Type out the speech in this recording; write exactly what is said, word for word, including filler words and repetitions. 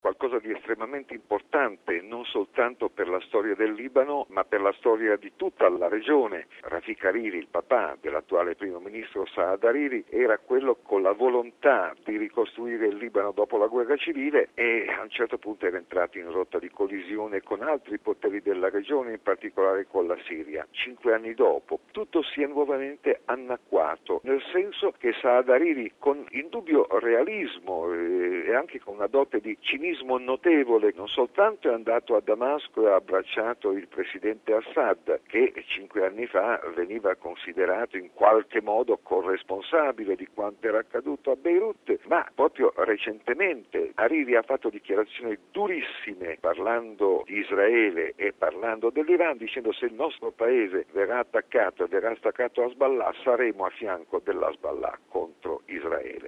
qualcosa di estremamente importante, non soltanto per la storia del Libano, ma per la storia di tutta la regione. Rafik Hariri, il papà dell'attuale primo ministro Saad Hariri, era quello con la volontà di ricostruire il Libano dopo la guerra civile e a un certo punto era entrato in rotta di collisione con altri poteri della regione, in particolare con la Siria. Cinque anni dopo tutto si è nuovamente annacquato, nel senso che Saad Hariri, con indubbio realismo e anche con una dote di cinismo notevole, non soltanto è andato a Damasco e ha abbracciato il presidente Assad, che cinque anni fa veniva considerato in qualche modo corresponsabile di quanto era accaduto a Beirut, ma proprio recentemente Hariri ha fatto dichiarazioni durissime parlando di Israele e parlando dell'Iran, dicendo: se il nostro paese verrà attaccato e verrà staccato a Hezbollah, saremo a fianco dell'Hezbollah contro Israele.